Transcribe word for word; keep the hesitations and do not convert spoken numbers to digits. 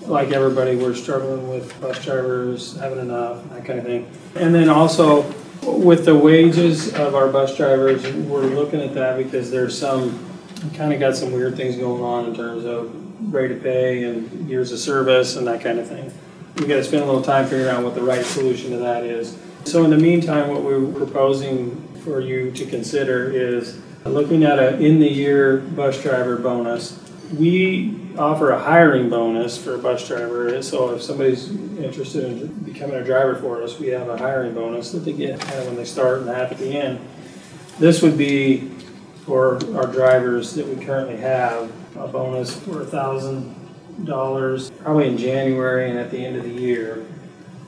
like everybody, we're struggling with bus drivers, having enough, that kind of thing. And then also, with the wages of our bus drivers, we're looking at that because there's some, kind of got some weird things going on in terms of rate of pay and years of service and that kind of thing. We got to spend a little time figuring out what the right solution to that is. So in the meantime, what we're proposing for you to consider is looking at a in-the-year bus driver bonus. We offer a hiring bonus for a bus driver, so if somebody's interested in becoming a driver for us, we have a hiring bonus that they get kind of when they start and half at the end. This would be for our drivers that we currently have, a bonus for a thousand dollars, probably in January and at the end of the year.